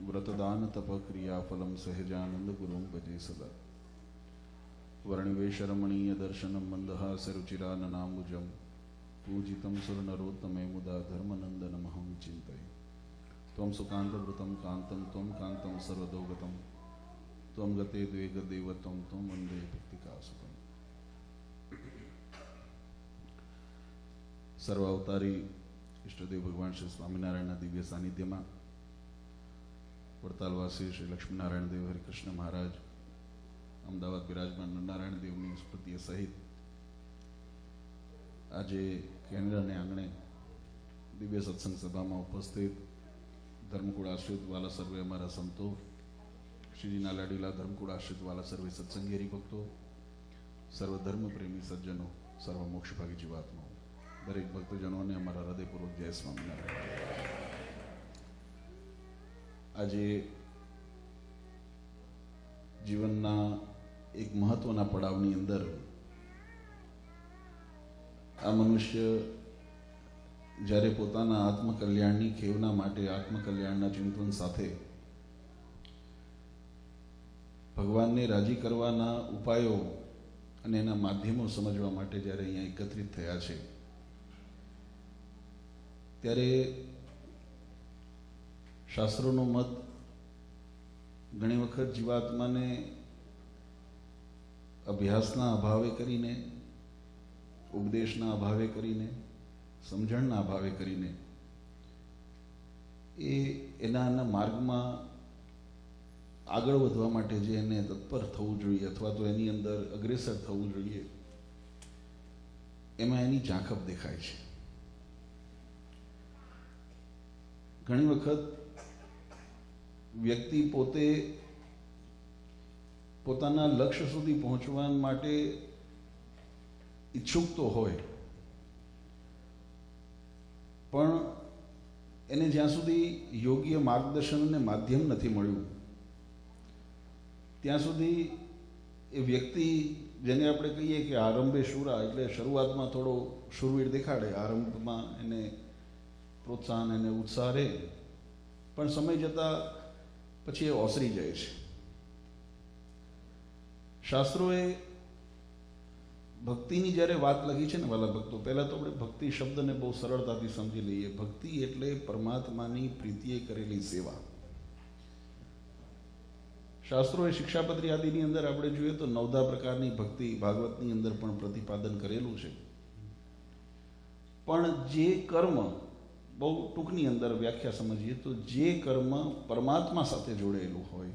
व्रतदान तप क्रियाफलम सहजानंद गुरुं भजे सदा। वर्णिवेशरमणीय दर्शनम मंदहासरुचिराननाम्बुजं पूजितं सुरनरोत्तमे मुदा धर्मनंदनमहं चिन्तये। त्वं सुकान्तवृतं कान्तं त्वं कान्तं सर्वदोगतं त्वं गते द्वेगदेवतं त्वं वन्दे भक्तिकासुतं। सर्वावतारी इष्टदेव भगवान श्री स्वामीनारायण दिव्य सानिध्य में वड़तालवासी श्री लक्ष्मीनारायण देव हरिकृष्ण महाराज, अमदावाद विराजमान नारायण देवनी स्मृति सहित आज केन्द्र ने आंगणे दिव्य सत्संग सभा में उपस्थित धर्मकूड़ आश्रित वाला सर्वे अमरा संतो, श्रीजीना लाडीला धर्मकूड़ आश्रित वाला सर्वे सत्संगी हरिभक्तों, सर्वधर्म प्रेमी सज्जनों, सर्व मोक्षभागी जीवात्माओं, दरेक भक्तजनों ने अमरा हृदयपूर्वक जय स्वामीनारायण। आज जीवनना एक महत्वना पड़ावनी अंदर आ मनुष्य જ્યારે પોતાના આત્મકલ્યાણની ખેવના માટે આત્મકલ્યાણના ચિંતન સાથે ભગવાનને રાજી કરવાના ઉપાયો અને એના માધ્યમો સમજવા માટે જ્યારે અહીંયા એકત્રિત થયા છે, ત્યારે શાસ્ત્રોનો મત ઘણી વખત જીવાત્માને અભ્યાસના અભાવે કરીને, ઉપદેશના અભાવે કરીને, સમજણના અભાવે કરીને એના માર્ગમાં આગળ વધવા માટે જે એને તત્પર થવું જોઈએ અથવા તો એની અંદર અગ્રેસર થવું જોઈએ, એમાં એની ઝાંખપ દેખાય છે. ઘણી વખત વ્યક્તિ પોતે પોતાના લક્ષ્ય સુધી પહોંચવા માટે ઈચ્છુક તો હોય, પણ એને જ્યાં સુધી યોગ્ય માર્ગદર્શન અને માધ્યમ નથી મળ્યું ત્યાં સુધી એ વ્યક્તિ, જેને આપણે કહીએ કે આરંભે શૂરા, એટલે શરૂઆતમાં થોડો શૂરવીર દેખાડે, આરંભમાં એને પ્રોત્સાહન એને ઉત્સાહ રહે, પણ સમય જતાં પછી એ ઓસરી જાય છે. શાસ્ત્રોએ ભક્તિની જ્યારે વાત લખી છે ને વાલા ભક્તો, પહેલાં તો આપણે ભક્તિ શબ્દને બહુ સરળતાથી સમજી લઈએ. ભક્તિ એટલે પરમાત્માની પ્રીતિએ કરેલી સેવા. શાસ્ત્રોએ શિક્ષાપત્રી આદિની અંદર આપણે જોઈએ તો 9 પ્રકારની ભક્તિ ભાગવતની અંદર પણ પ્રતિપાદન કરેલું છે. પણ જે કર્મ, બહુ ટૂંકની અંદર વ્યાખ્યા સમજીએ તો જે કર્મ પરમાત્મા સાથે જોડાયેલું હોય,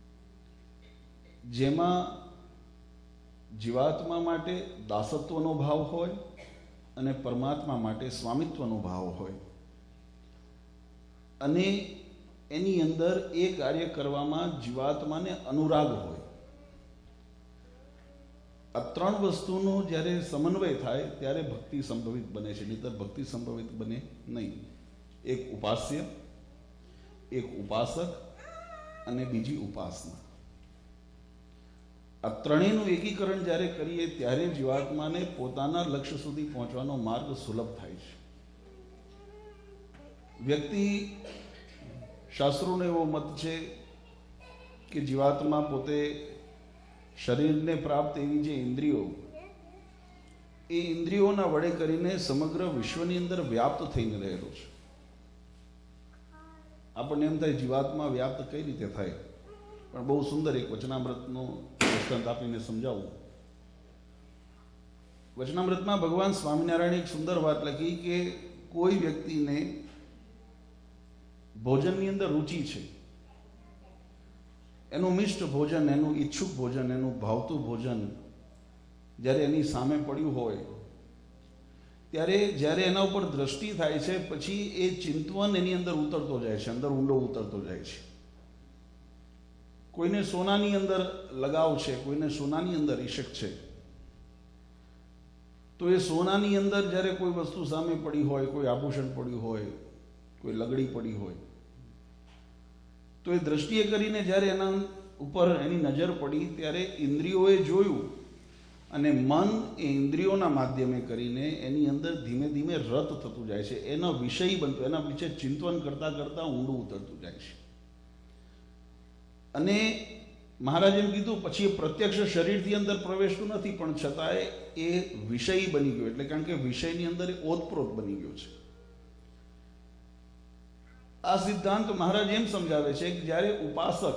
જેમાં જીવાત્મા માટે દાસત્વનો ભાવ હોય અને પરમાત્મા માટે સ્વામિત્વનો ભાવ હોય, અને એની અંદર એ કાર્ય કરવામાં જીવાત્માને અનુરાગ હોય, આ 3 વસ્તુનો જ્યારે સમન્વય થાય ત્યારે ભક્તિ સંભવિત બને છે. નહીંતર ભક્તિ સંભવિત બને નહીં. એક ઉપાસ્ય, એક ઉપાસક અને બીજી ઉપાસના, આ ત્રણેયનું એકીકરણ જ્યારે કરીએ ત્યારે જીવાત્માને પોતાના લક્ષ્ય સુધી પહોંચવાનો માર્ગ સુલભ થાય છે. વ્યક્તિ, શાસ્ત્રોનો એવો મત છે કે જીવાત્મા પોતે શરીરને પ્રાપ્ત એવી જે ઇન્દ્રિયો, એ ઇન્દ્રિયોના વડે કરીને સમગ્ર વિશ્વની અંદર વ્યાપ્ત થઈને રહેલો છે. આપણને એમ થાય જીવાત્મા વ્યાપ્ત કઈ રીતે થાય, પણ બહુ સુંદર એક વચનામૃતનો દૃષ્ટાંત આપીને સમજાવું. વચનામૃતમાં ભગવાન સ્વામિનારાયણ એક સુંદર વાત લખી કે કોઈ વ્યક્તિને ભોજનની અંદર રુચિ છે, એનું મિષ્ટ ભોજન, એનું ઈચ્છુક ભોજન, એનું ભાવતું ભોજન જ્યારે એની સામે પડ્યું હોય, ત્યારે જ્યારે એના ઉપર દ્રષ્ટિ થાય છે, પછી એ ચિંતવન એની અંદર ઉતરતો જાય છે, અંદર ઊંડો ઉતરતો જાય છે. કોઈને સોનાની અંદર લગાવ છે, કોઈને સોનાની અંદર ઈશક છે, તો એ સોનાની અંદર જ્યારે કોઈ વસ્તુ સામે પડી હોય, કોઈ આભૂષણ પડ્યું હોય, કોઈ લગડી પડી હોય, તો એ દ્રષ્ટિએ કરીને જ્યારે એના ઉપર એની નજર પડી ત્યારે ઇન્દ્રિયોએ જોયું અને મન એ ઇન્દ્રિયોના માધ્યમે કરીને એની અંદર ધીમે ધીમે રત થતું જાય છે, એનો વિષય બનતો, એના વિશે ચિંતન કરતાં કરતાં ઊંડું ઉતરતું જાય છે. અને મહારાજે એમ કીધું પછી એ પ્રત્યક્ષ શરીરથી અંદર પ્રવેશતું નથી, પણ છતાંય એ વિષય બની ગયો, એટલે કારણ કે વિષયની અંદર ઓતપ્રોત બની ગયો છે. આ સિદ્ધાંત મહારાજ એમ સમજાવે છે કે જ્યારે ઉપાસક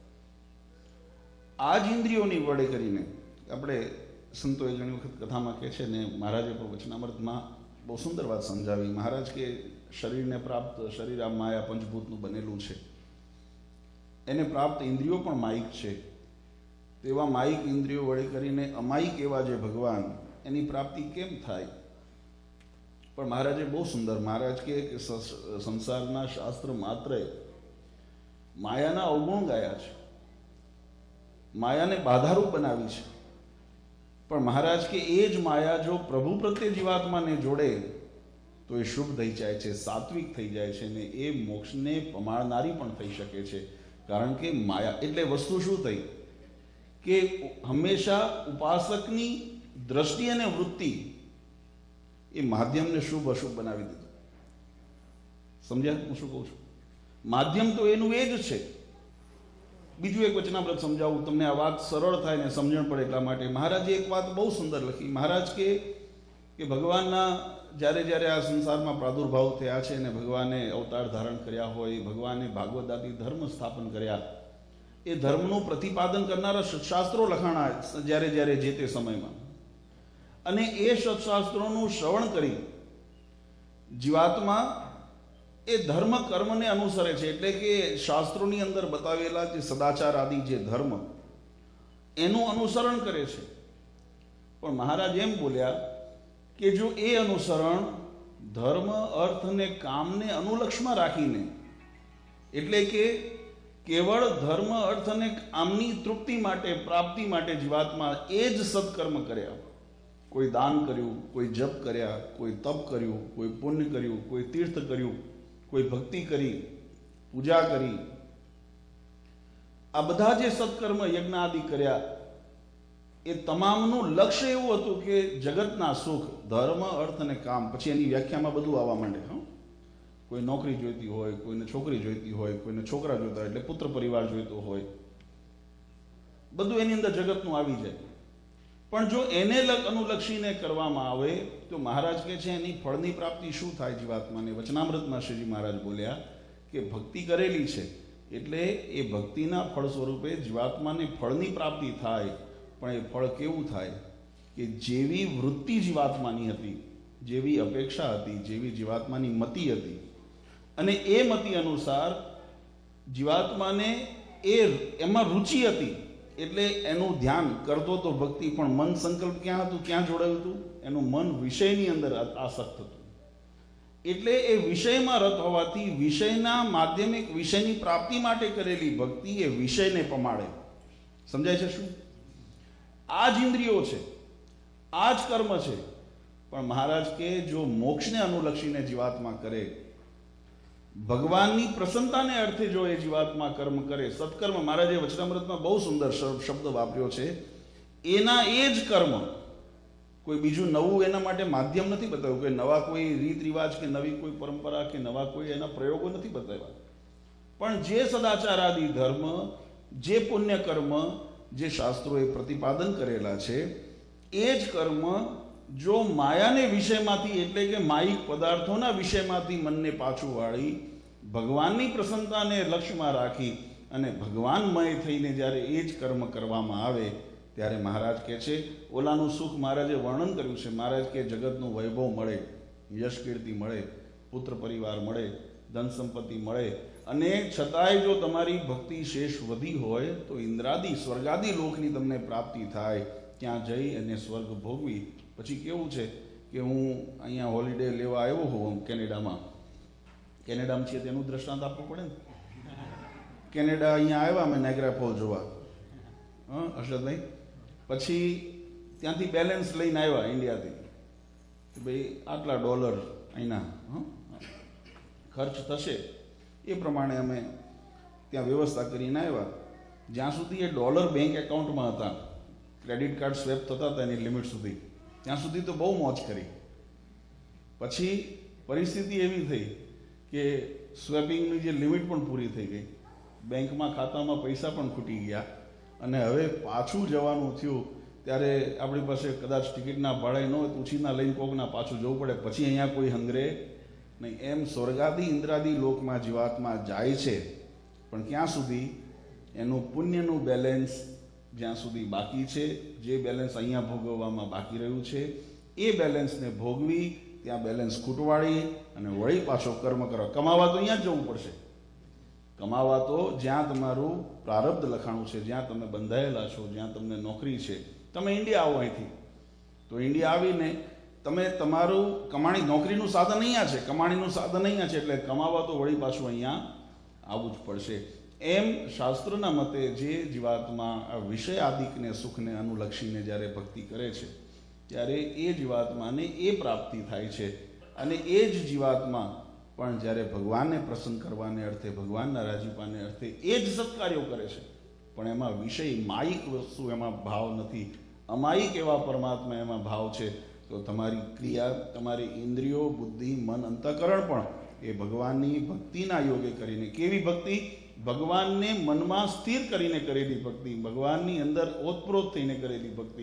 આ જ ઇન્દ્રિયોની વડે કરીને, આપણે સંતોએ ઘણી વખત કથામાં કહે છે ને મહારાજે પણ વચનામૃતમાં બહુ સુંદર વાત સમજાવી. મહારાજ કે શરીરને પ્રાપ્ત, શરીર આ માયા પંચભૂતનું બનેલું છે, એને પ્રાપ્ત ઇન્દ્રિયો પણ માયિક છે. તેવા માયિક ઇન્દ્રિયો વડે કરીને અમાયિક એવા જે ભગવાન, એની પ્રાપ્તિ કેમ થાય? પણ મહારાજે બહુ સુંદર, મહારાજ કે સંસારના શાસ્ત્ર માત્રે માયાના અવગુણ ગાયા છે, માયાને બાધારૂપ બનાવી છે. પણ મહારાજ કે એ જ માયા જો પ્રભુ પ્રત્યે જીવાત્માને જોડે તો એ શુભ થઈ જાય છે, સાત્વિક થઈ જાય છે, ને એ મોક્ષને પમાડનારી પણ થઈ શકે છે. કારણ કે માયા એટલે વસ્તુ શું થઈ કે હંમેશા ઉપાસકની દ્રષ્ટિ અને વૃત્તિ એ માધ્યમને શુભ અશુભ બનાવી દીધું. સમજ્યા હું શું કહું છું? માધ્યમ તો એનું એ જ છે. બીજું એક વચનામૃત સમજાવું તમને, આ વાત સરળ થાય ને સમજણ પડે એટલા માટે. મહારાજે એક વાત બહુ સુંદર લખી. મહારાજ કે ભગવાનના જ્યારે જ્યારે આ સંસારમાં પ્રાદુર્ભાવ થયા છે ને ભગવાને અવતાર ધારણ કર્યા હોય, ભગવાને ભાગવત આદિ ધર્મ સ્થાપન કર્યા, એ ધર્મનું પ્રતિપાદન કરનારા સત્શાસ્ત્રો લખાણા જ્યારે જ્યારે જે તે સમયમાં, અને એ સત્શાસ્ત્રોનું શ્રવણ કરી જીવાત્મા એ ધર્મ કર્મને અનુસરે છે. એટલે કે શાસ્ત્રોની અંદર બતાવેલા જે સદાચાર આદિ જે ધર્મ, એનું અનુસરણ કરે છે. પણ મહારાજ એમ બોલ્યા કે જો એ અનુસરણ ધર્મ, અર્થ અને કામને અનુલક્ષમાં રાખીને, એટલે કે કેવળ ધર્મ, અર્થ અને કામની તૃપ્તિ માટે, પ્રાપ્તિ માટે જીવાત્મા એ જ સત્કર્મ કર્યા, કોઈ દાન કર્યું, કોઈ જપ કર્યા, કોઈ તપ કર્યું, કોઈ પુણ્ય કર્યું, કોઈ તીર્થ કર્યું, કોઈ ભક્તિ કરી, પૂજા કરી, આ બધા જે સત્કર્મ યજ્ઞ આદિ કર્યા, એ તમામનું લક્ષ્ય એવું હતું કે જગતના સુખ, ધર્મ, અર્થ અને કામ. પછી એની વ્યાખ્યામાં બધું આવવા માંડે. કોઈ નોકરી જોઈતી હોય, કોઈને છોકરી જોઈતી હોય, કોઈને છોકરા જોઈતા હોય, એટલે પુત્ર પરિવાર જોઈતો હોય, બધું એની અંદર જગતનું આવી જાય. પણ જો એને અનુલક્ષીને કરવામાં આવે તો મહારાજ કહે છે એની ફળની પ્રાપ્તિ શું થાય જીવાત્માને? વચનામૃતમાં શ્રીજી મહારાજ બોલ્યા કે ભક્તિ કરેલી છે એટલે એ ભક્તિના ફળ સ્વરૂપે જીવાત્માને ફળની પ્રાપ્તિ થાય. પણ એ ફળ કેવું થાય કે જેવી વૃત્તિ જીવાત્માની હતી, જેવી અપેક્ષા હતી, જેવી જીવાત્માની મતિ હતી, અને એ મતિ અનુસાર જીવાત્માને એમાં રુચિ હતી, એટલે એનું ધ્યાન કરતો તો ભક્તિ, પણ મન સંકલ્પ ક્યાં હતું, ક્યાં જોડાયું હતું? એનું મન વિષયની અંદર આસક્ત હતું. એટલે એ વિષયમાં રત હોવાથી વિષયના માધ્યમિક વિષયની પ્રાપ્તિ માટે કરેલી ભક્તિ એ વિષયને પમાડે. સમજાય છે શું? આ જ ઇન્દ્રિયો છે, આ જ કર્મ છે. પણ મહારાજ કે જો મોક્ષને અનુલક્ષીને જીવાત્મા કરે, ભગવાનની પ્રસન્નતાને અર્થે જો એ જીવાત્મા કર્મ કરે, સત્કર્મ, મહારાજે વચનામૃતમાં બહુ સુંદર શબ્દ વાપર્યો છે, એના એ જ કર્મ, કોઈ બીજું નવું એના માટે માધ્યમ નથી બતાવ્યું, કે નવા કોઈ રીત રિવાજ કે નવી કોઈ પરંપરા કે નવા કોઈ એના પ્રયોગો નથી બતાવ્યા. પણ જે સદાચાર આદિ ધર્મ, જે પુણ્ય કર્મ, જે શાસ્ત્રોએ પ્રતિપાદન કરેલા છે, એ જ કર્મ જો માયાને વિષયમાંથી, એટલે કે માયિક પદાર્થોના વિષયમાંથી મનને પાછું વાળી ભગવાનની પ્રસન્નતાને લક્ષ્યમાં રાખી અને ભગવાનમય થઈને જ્યારે એ જ કર્મ કરવામાં આવે ત્યારે મહારાજ કહે છે, ઓલાનું સુખ મહારાજે વર્ણન કર્યું છે. મહારાજ કે જગતનું વૈભવ મળે, યશ કીર્તિ મળે, પુત્ર પરિવાર મળે, ધન સંપત્તિ મળે, અને છતાંય જો તમારી ભક્તિ શેષ વધી હોય તો ઇન્દ્રાદી સ્વર્ગાદી લોકની તમને પ્રાપ્તિ થાય. ત્યાં જઈ અને સ્વર્ગ ભોગવી. પછી કેવું છે કે હું અહીંયા હોલિડે લેવા આવ્યો હોઉં કેનેડામાં છીએ તેનું દ્રષ્ટાંત આપવું પડે ને. કેનેડા અહીંયા આવ્યા અમે નાયગ્રા ફોલ જોવા, હર્ષદભાઈ. પછી ત્યાંથી બેલેન્સ લઈને આવ્યા ઇન્ડિયાથી કે ભાઈ આટલા $, અહીંના ખર્ચ થશે, એ પ્રમાણે અમે ત્યાં વ્યવસ્થા કરીને આવ્યા. જ્યાં સુધી એ $, બેંક એકાઉન્ટમાં હતા, ક્રેડિટ કાર્ડ સ્વેપ થતા હતા એની લિમિટ સુધી, ત્યાં સુધી તો બહુ મોજ કરી. પછી પરિસ્થિતિ એવી થઈ કે સ્વેપિંગની જે લિમિટ પણ પૂરી થઈ ગઈ, બેંકમાં ખાતામાં પૈસા પણ ખૂટી ગયા અને હવે પાછું જવાનું થયું ત્યારે આપણી પાસે કદાચ ટિકિટના ભાડે ન હોય તો ઉછીના લઈને કોકના પાછું જવું પડે, પછી અહીંયા કોઈ હંગરે નહીં. એમ સ્વર્ગાદી ઇન્દ્રાદી લોકમાં જીવાત્મા જાય છે, પણ ક્યાં સુધી? એનું પુણ્યનું બેલેન્સ જ્યાં સુધી બાકી છે, જે બેલેન્સ અહીંયા ભોગવવામાં બાકી રહ્યું છે એ બેલેન્સને ભોગવી, ત્યાં બેલેન્સ ખૂટવાડી અને વળી પાછો કર્મ કરો. કમાવા તો અહીંયા જ જવું પડશે. કમાવા તો જ્યાં તમારું પ્રારબ્ધ લખાણું છે, જ્યાં તમે બંધાયેલા છો, જ્યાં તમને નોકરી છે. તમે ઇન્ડિયા આવો અહીંથી, તો ઇન્ડિયા આવીને તમે તમારું કમાણી, નોકરીનું સાધન અહીંયા છે, કમાણીનું સાધન અહીંયા છે, એટલે કમાવા તો વળી પાછું અહીંયા આવવું જ પડશે. એમ શાસ્ત્રના મતે જે જીવાત્મા આ વિષય આદિકને સુખને અનુલક્ષીને જ્યારે ભક્તિ કરે છે ત્યારે એ જીવાત્માને એ પ્રાપ્તિ થાય છે. અને એ જ જીવાત્મા પણ જ્યારે ભગવાનને પ્રસન્ન કરવાને અર્થે, ભગવાનના રાજીપાને અર્થે એ જ સત્કાર્યો કરે છે, પણ એમાં વિષય માયિક વસ્તુ એમાં ભાવ નથી. અમાયિક એવા પરમાત્મા એમાં ભાવ છે. તો તમારી ક્રિયા, તમારી ઇન્દ્રિયો, બુદ્ધિ, મન, અંતઃકરણ પણ એ ભગવાનની ભક્તિના યોગે કરીને, કેવી ભક્તિ? ભગવાનને મનમાં સ્થિર કરીને કરેલી ભક્તિ, ભગવાનની અંદર ઓતપ્રોત થઈને કરેલી ભક્તિ,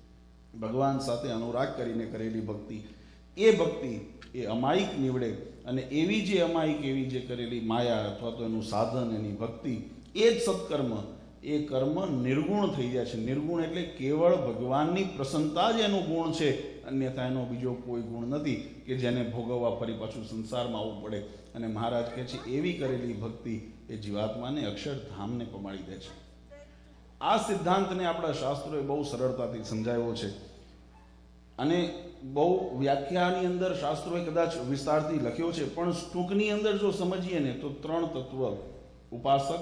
ભગવાન સાથે અનુરાગ કરીને કરેલી ભક્તિ, એ ભક્તિ એ અમાયિક નીવડે. અને એવી જે અમાયિક, એવી જે કરેલી માયા અથવા તો એનું સાધન, એની ભક્તિ, એ જ સત્કર્મ, એ કર્મ નિર્ગુણ થઈ જાય છે. નિર્ગુણ એટલે કેવળ ભગવાનની પ્રસન્નતા જ એનું ગુણ છે, અન્યથા એનો બીજો કોઈ ગુણ નથી કે જેને ભોગવવા ફરી પાછું સંસારમાં આવવું પડે. અને મહારાજ કહે છે એવી કરેલી ભક્તિ એ જીવાત્માને અક્ષરધામને પમાડી દે છે. આ સિદ્ધાંતને આપણા શાસ્ત્રોએ બહુ સરળતાથી સમજાવ્યો છે અને બહુ વ્યાખ્યાની અંદર શાસ્ત્રોએ કદાચ વિસ્તારથી લખ્યો છે, પણ ટૂંકની અંદર જો સમજીએ ને તો 3 તત્વ: ઉપાસક,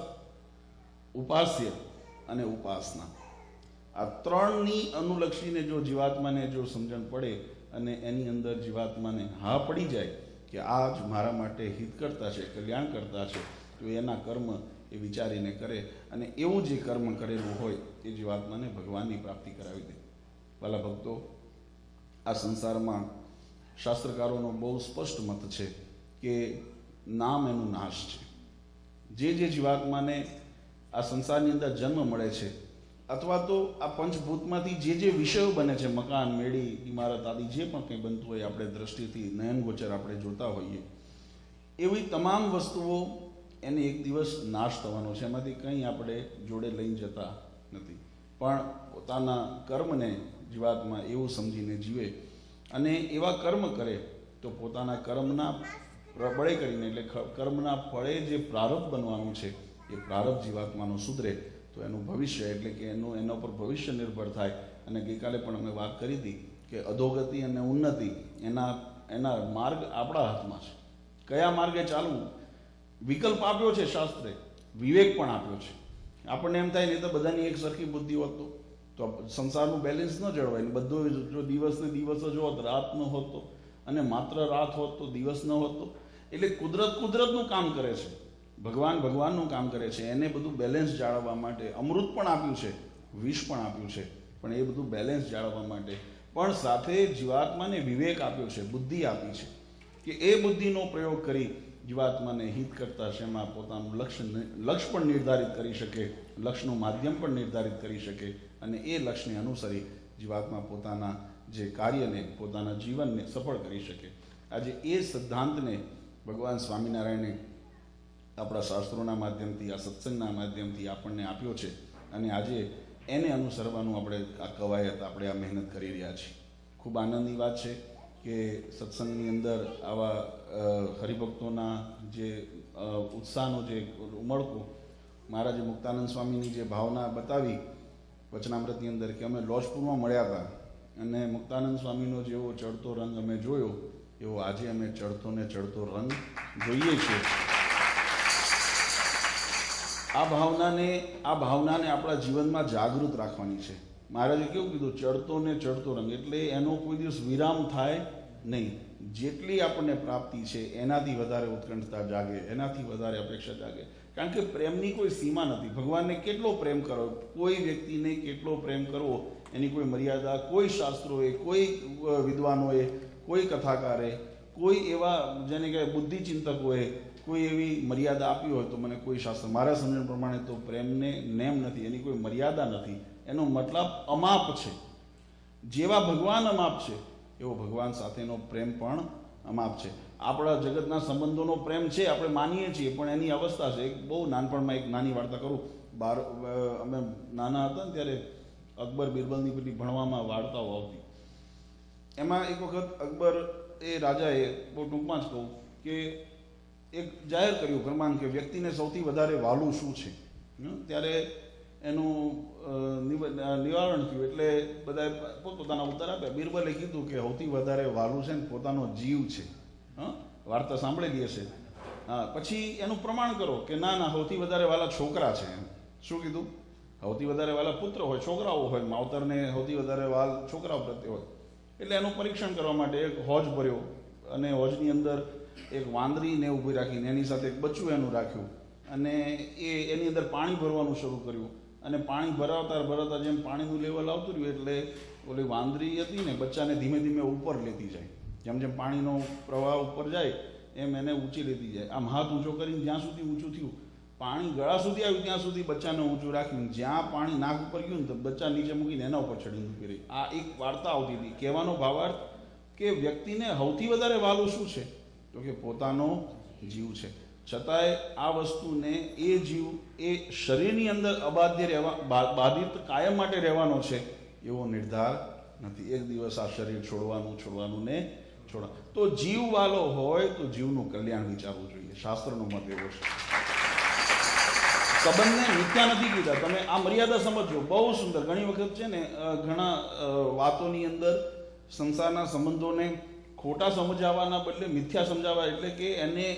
ઉપાસ્ય અને ઉપાસના. આ 3ની અનુલક્ષીને જો જીવાત્માને જો સમજણ પડે અને એની અંદર જીવાત્માને હા પડી જાય કે આ જ મારા માટે હિત કરતા છે, કલ્યાણ કરતા છે, તો એના કર્મ એ વિચારીને કરે અને એવું જે કર્મ કરેલું હોય એ જીવાત્માને ભગવાનની પ્રાપ્તિ કરાવી દે. વાલા ભક્તો, આ સંસારમાં શાસ્ત્રકારોનો બહુ સ્પષ્ટ મત છે કે નામ એનું નાશ છે. જે જીવાત્માને આ સંસારની અંદર જન્મ મળે છે અથવા તો આ પંચભૂતમાંથી જે વિષયો બને છે, મકાન, મેળી, ઇમારત આદિ જે પણ કંઈ બનતું હોય, આપણે દ્રષ્ટિથી નયનગોચર આપણે જોતા હોઈએ, એવી તમામ વસ્તુઓ એને એક દિવસ નાશ થવાનો છે. એમાંથી કંઈ આપણે જોડે લઈ જતા નથી, પણ પોતાના કર્મને જીવાત્મા એવું સમજીને જીવે અને એવા કર્મ કરે તો પોતાના કર્મના બળે કરીને, એટલે કર્મના ફળે જે પ્રારબ્ધ બનવાનું છે એ પ્રારબ્ધ જીવાત્માનું સુધરે તો એનું ભવિષ્ય, એટલે કે એના પર ભવિષ્ય નિર્ભર થાય. અને ગઈકાલે પણ અમે વાત કરી હતી કે અધોગતિ અને ઉન્નતિ એના માર્ગ આપણા હાથમાં છે. કયા માર્ગે ચાલવું? વિકલ્પ આપ્યો છે શાસ્ત્રે, વિવેક પણ આપ્યો છે. આપણને એમ થાય નહીં તો બધાની એક સરખી બુદ્ધિ હોત તો સંસારનું બેલેન્સ ન જળવાય. બધું જો દિવસને દિવસ જ હોત, રાત ન હોત અને માત્ર રાત હોત તો દિવસ ન હોત. એટલે કુદરતનું કામ કરે છે, ભગવાનનું કામ કરે છે. એને બધું બેલેન્સ જાળવવા માટે અમૃત પણ આપ્યું છે, વિષ પણ આપ્યું છે, પણ એ બધું બેલેન્સ જાળવવા માટે પણ સાથે જીવાત્માને વિવેક આપ્યો છે, બુદ્ધિ આપી છે કે એ બુદ્ધિનો પ્રયોગ કરી જીવાત્માને હિત કરતા શેમાં પોતાનું લક્ષ્ય પણ નિર્ધારિત કરી શકે, લક્ષ્યનું માધ્યમ પણ નિર્ધારિત કરી શકે અને એ લક્ષ્યને અનુસરી જીવાત્મા પોતાના જે કાર્યને, પોતાના જીવનને સફળ કરી શકે. આજે એ સિદ્ધાંતને ભગવાન સ્વામિનારાયણે આપણા શાસ્ત્રોના માધ્યમથી, આ સત્સંગના માધ્યમથી આપણને આપ્યો છે અને આજે એને અનુસરવાનું આપણે આ કવાયત, આપણે આ મહેનત કરી રહ્યા છીએ. ખૂબ આનંદની વાત છે કે સત્સંગની અંદર આવા હરિભક્તોના જે ઉત્સાહનો જે ઉમળકો, મહારાજે મુક્તાનંદ સ્વામીની જે ભાવના બતાવી વચનામૃતની અંદર કે અમે લોજપુરમાં મળ્યા હતા અને મુક્તાનંદ સ્વામીનો જેવો ચડતો રંગ અમે જોયો એવો આજે અમે ચડતો ને ચડતો રંગ જોઈએ છીએ. આ ભાવનાને આપણા જીવનમાં જાગૃત રાખવાની છે. મહારાજે કેવું કીધું? ચડતો ને ચડતો રંગ, એટલે એનો કોઈ દિવસ વિરામ થાય નહીં. જેટલી આપણને પ્રાપ્તિ છે એનાથી વધારે ઉત્કંઠતા જાગે, એનાથી વધારે અપેક્ષા જાગે. કારણ કે પ્રેમની કોઈ સીમા નથી. ભગવાનને કેટલો પ્રેમ કરો, કોઈ વ્યક્તિને કેટલો પ્રેમ કરવો એની કોઈ મર્યાદા કોઈ શાસ્ત્રોએ, કોઈ વિદ્વાનોએ, કોઈ કથાકારે, કોઈ એવા જેને કહેવાય બુદ્ધિચિંતકોએ, કોઈ એવી મર્યાદા આપી હોય તો મને કોઈ શાસ્ત્ર, મારા સમજણ પ્રમાણે તો પ્રેમને નેમ નથી, એની કોઈ મર્યાદા નથી. એનો મતલબ અમાપ છે. જેવા ભગવાન અમાપ છે એવો ભગવાન સાથેનો પ્રેમ પણ અમાપ છે. આપણા જગતના સંબંધોનો પ્રેમ છે, આપણે માનીએ છીએ, પણ એની અવસ્થા છે. એક બહુ નાનપણમાં એક નાની વાર્તા કરું. અમે નાના હતા ને ત્યારે અકબર બિરબલની પેલી ભણવામાં વાર્તાઓ આવતી. એમાં એક વખત અકબર એ રાજાએ, બહુ ટૂંકમાં જ કહું, કે એક જાહેર કર્યું ફરમાન કે વ્યક્તિને સૌથી વધારે વાલું શું છે. ત્યારે એનું નિવારણ થયું એટલે બધાએ પોતપોતાના ઉત્તર આપ્યા. બિરબલે કીધું કે સૌથી વધારે વાલું છે ને પોતાનો જીવ છે. વાર્તા સાંભળેલી હશે. હા, પછી એનું પ્રમાણ કરો કે ના ના, સૌથી વધારે વાલા છોકરા છે. શું કીધું? સૌથી વધારે વાલા પુત્ર હોય, છોકરાઓ હોય, માવતરને સૌથી વધારે વાલ છોકરાઓ પ્રત્યે હોય. એટલે એનું પરીક્ષણ કરવા માટે એક હોજ ભર્યો અને હોજની અંદર એક વાંદરીને ઊભી રાખીને એની સાથે એક બચ્ચું એનું રાખ્યું અને એની અંદર પાણી ભરવાનું શરૂ કર્યું. અને પાણી ભરાવતા જેમ પાણીનું લેવલ આવતું રહ્યું એટલે ઓલી વાંદરી હતી ને બચ્ચાને ધીમે ધીમે ઉપર લેતી જાય. જેમ જેમ પાણીનો પ્રવાહ ઉપર જાય એમ એને ઊંચી લેતી જાય. આમ હાથ ઊંચો કરીને જ્યાં સુધી ઊંચું થયું, પાણી ગળા સુધી આવ્યું ત્યાં સુધી બચ્ચાને ઊંચું રાખ્યું. જ્યાં પાણી નાક ઉપર ગયું ને તો બચ્ચા નીચે મૂકીને એના ઉપર ચડીને ઊભી રહી. આ એક વાર્તા આવતી હતી. કહેવાનો ભાવાર્થ કે વ્યક્તિને સૌથી વધારે વાલું શું છે તો કે પોતાનો જીવ છે. છતાંય આ વસ્તુને એ જીવ એ શરીરની અંદર અબાધ્ય રહેવા, બાધિત કાયમ માટે રહેવાનો છે એવો નિર્ધાર નથી. એક દિવસ આ શરીર છોડવાનું ને છોડવા. તો જીવ વાલો હોય તો જીવનું કલ્યાણ વિચારવું જોઈએ. શાસ્ત્રનો મત એવો છે. સંબંધને મિથ્યા નથી કીધા. તમે આ મર્યાદા સમજો. બહુ સુંદર. ઘણી વખત છે ને ઘણા વાતોની અંદર સંસારના સંબંધોને ખોટા સમજાવવાના બદલે મિથ્યા સમજાવવા, એટલે કે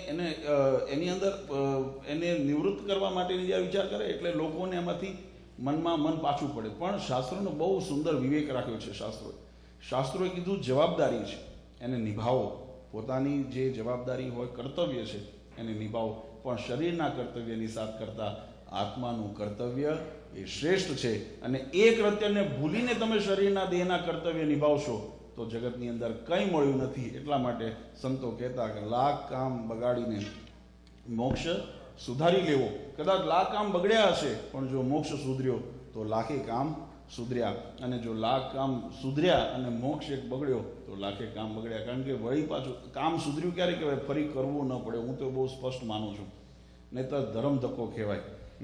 એની અંદર એને નિવૃત્ત કરવા માટેની જ્યારે વિચાર કરે એટલે લોકોને એમાંથી મન પાછું પડે. પણ શાસ્ત્રોનો બહુ સુંદર વિવેક રાખ્યો છે. શાસ્ત્રોએ કીધું જવાબદારી છે એને નિભાવો. પોતાની જે જવાબદારી હોય, કર્તવ્ય છે એને નિભાવો. પણ શરીરના કર્તવ્યની સાથ કરતાં આત્માનું કર્તવ્ય એ શ્રેષ્ઠ છે. અને એ કૃત્યને ભૂલીને તમે શરીરના દેહના કર્તવ્ય નિભાવશો તો જગતની અંદર કંઈ મળ્યું નથી. એટલા માટે સંતો કહેતા કે લાખ કામ બગાડીને મોક્ષ સુધારી લેવો. કદાચ લાખ કામ બગડ્યા હશે પણ જો મોક્ષ સુધર્યો તો લાખે કામ સુધર્યા. અને જો લાખ કામ સુધર્યા અને મોક્ષ એક બગડ્યો તો લાખે કામ બગડ્યા. કારણ કે વળી પાછું કામ સુધર્યું ક્યારે કહેવાય? ફરી કરવું ન પડે. હું તો બહુ સ્પષ્ટ માનું છું. નહીં તો ધર્મ ધક્કો કહેવાય.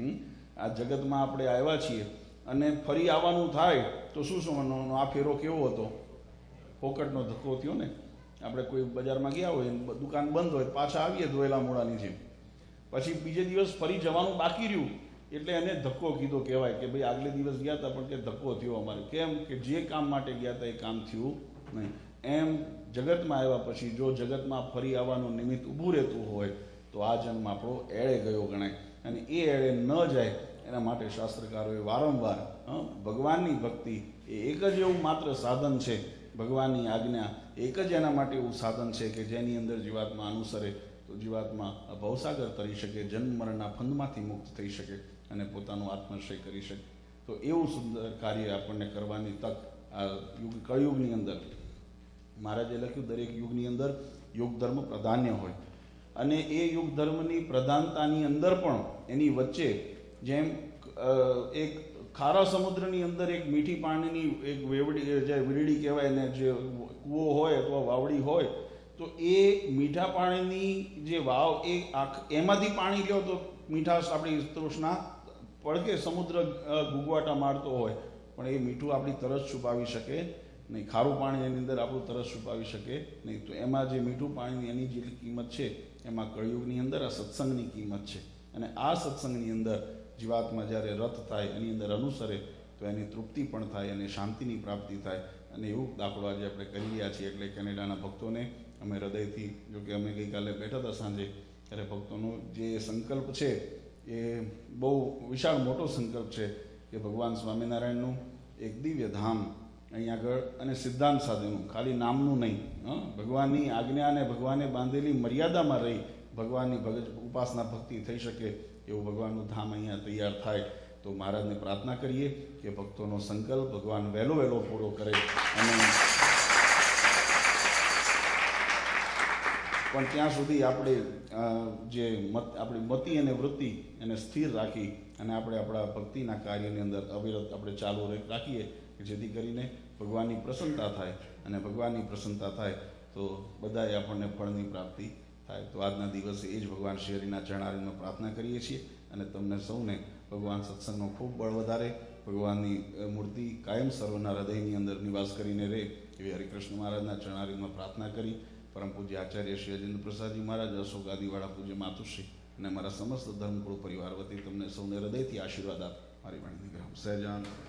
આ જગતમાં આપણે આવ્યા છીએ અને ફરી આવવાનું થાય તો શું સમજવાનું? આ ફેરો કેવો હતો? ફોકટનો ધક્કો થયો ને. આપણે કોઈ બજારમાં ગયા હોય, દુકાન બંધ હોય, પાછા આવીએ ધોયેલા મોડાની જેમ. પછી બીજે દિવસ ફરી જવાનું બાકી રહ્યું એટલે એને ધક્કો કીધો કહેવાય કે ભાઈ આગલે દિવસ ગયા હતા પણ કે ધક્કો થયો અમારે. કેમ કે જે કામ માટે ગયા હતા એ કામ થયું નહીં. એમ જગતમાં આવ્યા પછી જો જગતમાં ફરી આવવાનું નિમિત્ત ઊભું રહેતું હોય તો આ જન્મ આપણો એળે ગયો ગણાય. અને એ એળે ન જાય એના માટે શાસ્ત્રકારોએ વારંવાર ભગવાનની ભક્તિ એ એક જ એવું માત્ર સાધન છે. ભગવાનની આજ્ઞા એક જ એના માટે એવું સાધન છે કે જેની અંદર જીવાત્મા અનુસરે તો જીવાત્મા ભવસાગર તરી શકે, જન્મ મરણના ફંદમાંથી મુક્ત થઈ શકે અને પોતાનું આત્મશ્રય કરી શકે. તો એવું સુંદર કાર્ય આપણને કરવાની તક આ કળયુગની અંદર મહારાજે લખ્યું. દરેક યુગની અંદર યુગ ધર્મ પ્રાધાન્ય હોય અને એ યુગ ધર્મની પ્રધાનતાની અંદર પણ એની વચ્ચે જેમ એક ખારા સમુદ્રની અંદર એક મીઠી પાણીની એક વેવડી, જે વીરડી કહેવાય ને, જે કૂવો હોય અથવા વાવડી હોય તો એ મીઠા પાણીની જે વાવ એ એમાંથી પાણી લ્યો તો મીઠાશ આપણી તૃષ્ણા પડકે. સમુદ્ર ગુગવાટા મારતો હોય પણ એ મીઠું આપણી તરસ છુપાવી શકે નહીં. ખારું પાણી એની અંદર આપણું તરસ છુપાવી શકે નહીં. તો એમાં જે મીઠું પાણીની એની જે કિંમત છે એમાં કળયુગની અંદર આ સત્સંગની કિંમત છે. અને આ સત્સંગની અંદર જીવાત્મા જ્યારે રત થાય, એની અંદર અનુસરે તો એની તૃપ્તિ પણ થાય અને શાંતિની પ્રાપ્તિ થાય. અને એવું દાખલો આજે આપણે કરી રહ્યા છીએ. એટલે કેનેડાના ભક્તોને અમે હૃદયથી, જોકે અમે ગઈકાલે બેઠા હતા સાંજે, ત્યારે ભક્તોનો જે સંકલ્પ છે એ બહુ વિશાળ મોટો સંકલ્પ છે કે ભગવાન સ્વામિનારાયણનું એક દિવ્ય ધામ અહીંયા આગળ અને સિદ્ધાંત સાથેનું, ખાલી નામનું નહીં, ભગવાનની આજ્ઞા અને ભગવાને બાંધેલી મર્યાદામાં રહી ભગવાનની ઉપાસના ભક્તિ થઈ શકે એવું ભગવાનનું ધામ અહીંયા તૈયાર થાય. તો મહારાજને પ્રાર્થના કરીએ કે ભક્તોનો સંકલ્પ ભગવાન વહેલો પૂરો કરે અને પણ ત્યાં સુધી આપણે જે આપણી મતિ અને વૃત્તિ એને સ્થિર રાખી અને આપણે આપણા ભક્તિના કાર્યની અંદર અવિરત આપણે ચાલુ રાખીએ કે જેથી કરીને ભગવાનની પ્રસન્નતા થાય, અને ભગવાનની પ્રસન્નતા થાય તો બધાએ આપણને ફળની પ્રાપ્તિ થાય. તો આજના દિવસે એ જ ભગવાન શ્રી હરિના ચરણારવિંદમાં પ્રાર્થના કરીએ છીએ, અને તમને સૌને ભગવાન સત્સંગનો ખૂબ બળ વધારે, ભગવાનની મૂર્તિ કાયમ સર્વના હૃદયની અંદર નિવાસ કરીને રહે એવી હરિકૃષ્ણ મહારાજના ચરણારવિંદમાં પ્રાર્થના કરી પરમ પૂજ્ય આચાર્ય શ્રી અજેન્દ્ર પ્રસાદજી મહારાજ, અશોક આદિવાળા પૂજ્ય માતુશ્રી અને મારા સમસ્ત ધર્મકુળ પરિવાર વતી તમને સૌને હૃદયથી આશીર્વાદ આપ મારી વાણીને ગ્રહણ સહેજાન.